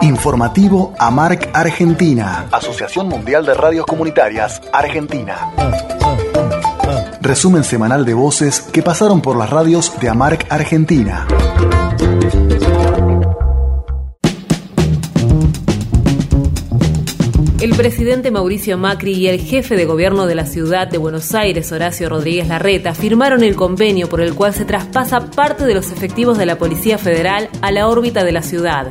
Informativo AMARC Argentina. Asociación Mundial de Radios Comunitarias Argentina. Resumen semanal de voces que pasaron por las radios de AMARC Argentina. El presidente Mauricio Macri y el jefe de gobierno de la ciudad de Buenos Aires, Horacio Rodríguez Larreta, firmaron el convenio por el cual se traspasa parte de los efectivos de la Policía Federal a la órbita de la ciudad.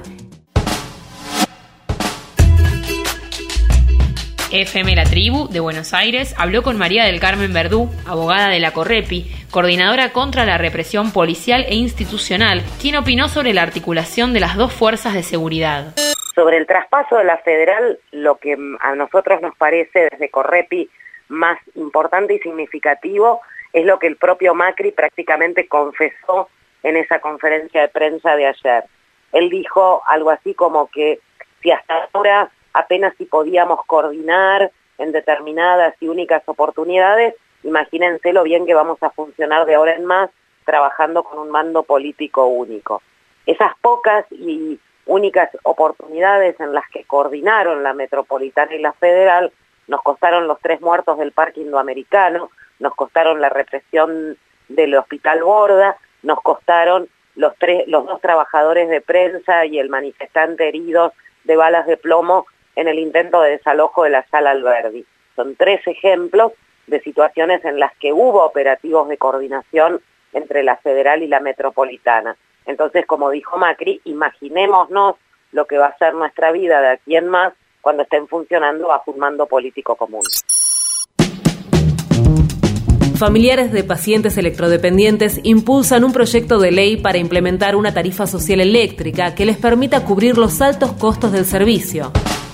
FM La Tribu de Buenos Aires habló con María del Carmen Verdú, abogada de la Correpi, coordinadora contra la represión policial e institucional, quien opinó sobre la articulación de las dos fuerzas de seguridad. Sobre el traspaso de la federal, lo que a nosotros nos parece desde Correpi más importante y significativo es lo que el propio Macri prácticamente confesó en esa conferencia de prensa de ayer. Él dijo algo así como que si hasta ahora apenas si podíamos coordinar en determinadas y únicas oportunidades, imagínense lo bien que vamos a funcionar de ahora en más trabajando con un mando político único. Esas pocas y únicas oportunidades en las que coordinaron la Metropolitana y la Federal nos costaron los 3 muertos del Parque Indoamericano, nos costaron la represión del Hospital Borda, nos costaron los 2 trabajadores de prensa y el manifestante heridos de balas de plomo en el intento de desalojo de la Sala Alberdi. Son 3 ejemplos de situaciones en las que hubo operativos de coordinación entre la Federal y la Metropolitana. Entonces, como dijo Macri, imaginémonos lo que va a ser nuestra vida de aquí en más cuando estén funcionando bajo un mando político común. Familiares de pacientes electrodependientes impulsan un proyecto de ley para implementar una tarifa social eléctrica que les permita cubrir los altos costos del servicio.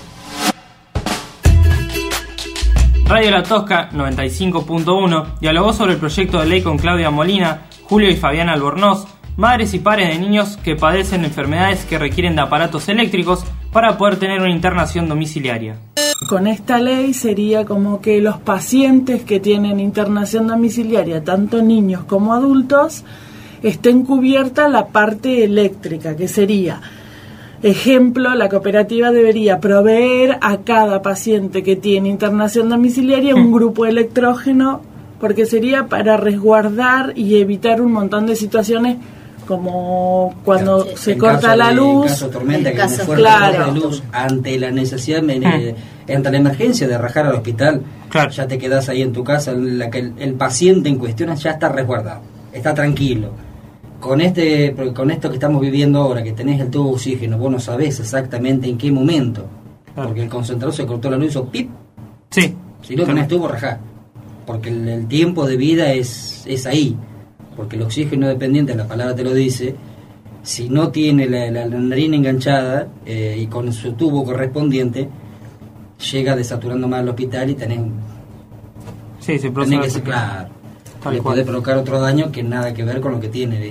Radio La Tosca 95.1 dialogó sobre el proyecto de ley con Claudia Molina, Julio y Fabiana Albornoz, madres y padres de niños que padecen enfermedades que requieren de aparatos eléctricos para poder tener una internación domiciliaria. Con esta ley sería como que los pacientes que tienen internación domiciliaria, tanto niños como adultos, estén cubierta la parte eléctrica, que sería, ejemplo, la cooperativa debería proveer a cada paciente que tiene internación domiciliaria un grupo electrógeno, porque sería para resguardar y evitar un montón de situaciones como cuando se corta la luz, en caso de tormenta, que caso, fuerte de luz, ante la necesidad, ante la emergencia de rajar al hospital, ya te quedás ahí en tu casa, en la que el paciente en cuestión ya está resguardado, está tranquilo. Con esto que estamos viviendo ahora, que tenés el tubo de oxígeno, vos no sabés exactamente en qué momento, porque el concentrador se cortó la luz, hizo pip, sí, si no tenés tubo, rajá, porque el tiempo de vida es ahí. Porque el oxígeno dependiente, la palabra te lo dice, si no tiene la narina enganchada y con su tubo correspondiente, llega desaturando más el hospital y tenés se produce que ser claro, le puede provocar otro daño que nada que ver con lo que tiene.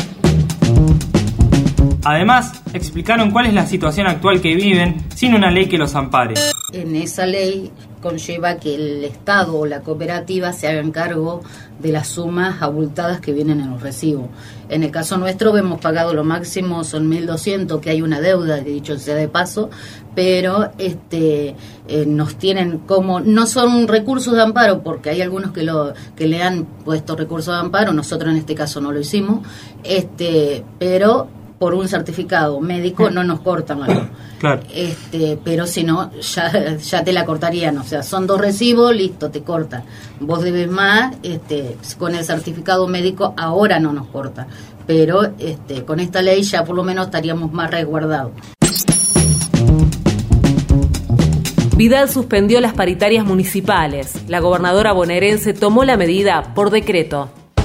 Además, explicaron cuál es la situación actual que viven sin una ley que los ampare. En esa ley conlleva que el Estado o la cooperativa se hagan cargo de las sumas abultadas que vienen en los recibos. En el caso nuestro hemos pagado lo máximo, son 1.200, que hay una deuda, dicho sea de paso, pero nos tienen como, no son recursos de amparo, porque hay algunos que le han puesto recursos de amparo, nosotros en este caso no lo hicimos, pero por un certificado médico no nos cortan algo. Claro. Pero si no, ya te la cortarían. O sea, son 2 recibos, listo, te cortan. Vos debes más, con el certificado médico ahora no nos cortan. Pero con esta ley ya por lo menos estaríamos más resguardados. Vidal suspendió las paritarias municipales. La gobernadora bonaerense tomó la medida por decreto.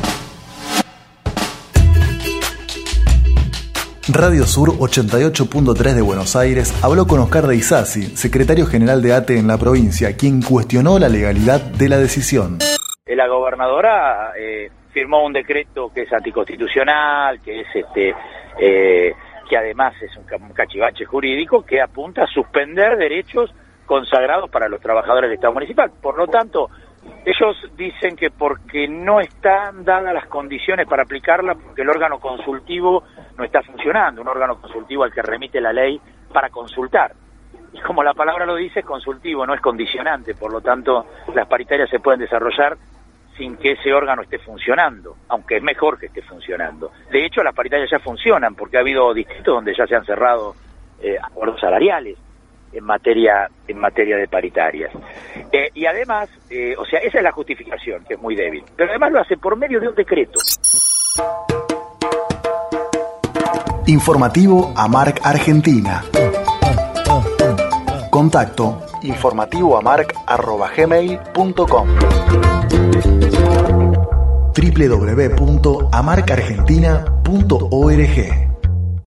Radio Sur 88.3 de Buenos Aires habló con Oscar de Isasi, secretario general de ATE en la provincia, quien cuestionó la legalidad de la decisión. La gobernadora firmó un decreto que es anticonstitucional, que es que además es un cachivache jurídico que apunta a suspender derechos consagrados para los trabajadores del Estado municipal. Por lo tanto, ellos dicen que porque no están dadas las condiciones para aplicarla, porque el órgano consultivo no está funcionando, un órgano consultivo al que remite la ley para consultar. Y como la palabra lo dice, es consultivo, no es condicionante, por lo tanto las paritarias se pueden desarrollar sin que ese órgano esté funcionando, aunque es mejor que esté funcionando. De hecho, las paritarias ya funcionan, porque ha habido distritos donde ya se han cerrado acuerdos salariales en materia de paritarias. Y además, esa es la justificación, que es muy débil, pero además lo hace por medio de un decreto. Informativo AMARC Argentina. Contacto informativoamarc@gmail.com. www.amarcargentina.org